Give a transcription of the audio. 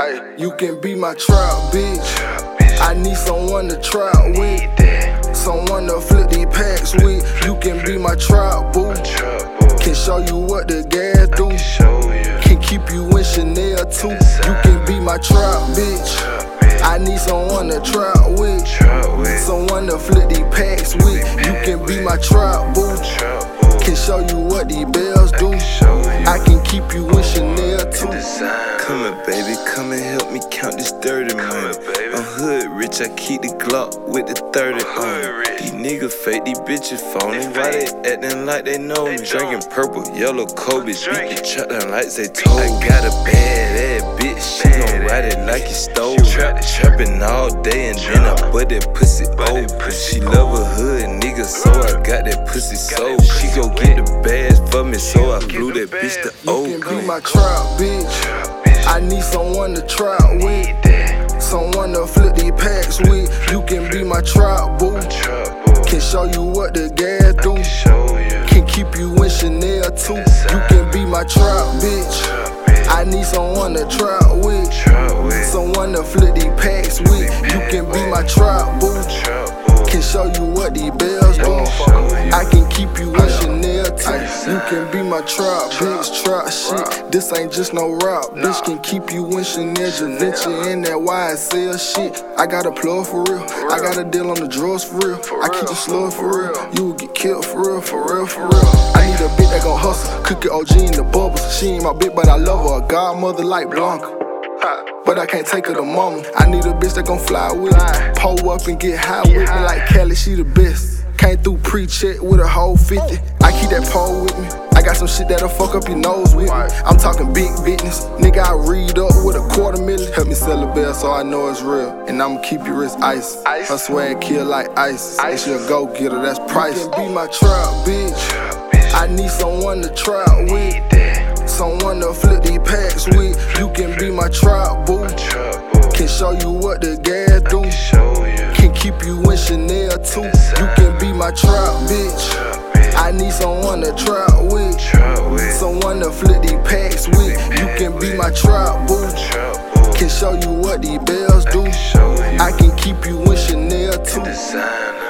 Ay, you can be my trap bitch. I need someone to trap with, someone to flip these packs with. You can be my trap boo. Can show you what the gas do. Can keep you in Chanel too. You can be my trap bitch. I need someone to trap with, someone to flip these packs with. You can be my trap boo. Can show you what these bells do. I can keep you in Chanel too. Come here, baby, come and help me count this 30 money. I'm hood rich, I keep the Glock with the 30 on. These niggas fake, these bitches phony. Why they acting like they know me? Drinking purple, yellow, Kobe. Beat the trap down like they told. I got a bad ass bitch, she gon' ride it like it stole. Trapping all day and then I butt that pussy open. She love a hood nigga, so I got that pussy sold. She go get the bags for me, so I flew that bitch to Oakland. You can be my trap bitch. I need someone to trap with, someone to flip these packs with. You can be my trap boo. Can show you what the gas do. Can keep you in Chanel too. You can be my trap bitch. I need someone to trap with, someone to flip these packs with. You can be my trap boo. Can show you what these bells do. I can keep you in Chanel too. You can be my trap bitch, trap shit. This ain't just no rap. Bitch can keep you in Chanel, Javinci in that YSL shit. I got a plug for real. I got a deal on the drugs for real. I keep the slug for real. You will get killed for real, for real, for real. I need a bitch that gon' hustle, cook it OG in the bubbles. She ain't my bitch, but I love her. A godmother like Blanca, but I can't take her to mama. I need a bitch that gon' fly with me, pull up and get high with me like Kelly, she the best. Came through pre-check with a whole 50. I keep that pole with me. I got some shit that'll fuck up your nose with me. I'm talking big business. Nigga, I read up with a $250,000. Help me sell a bell so I know it's real. And I'ma keep your wrist ice. Her swag kill like ice. And she a go-getter, that's price. You can be my trap bitch. I need someone to trap with, someone to flip these packs with. You can be my trap boo. Can show you what the gas do. Can keep you in Chanel too. You can be my trap bitch. I need someone to trap with, someone to flip these packs with. You can be my trap boo. Can show you what these bells do. I can keep you in Chanel too.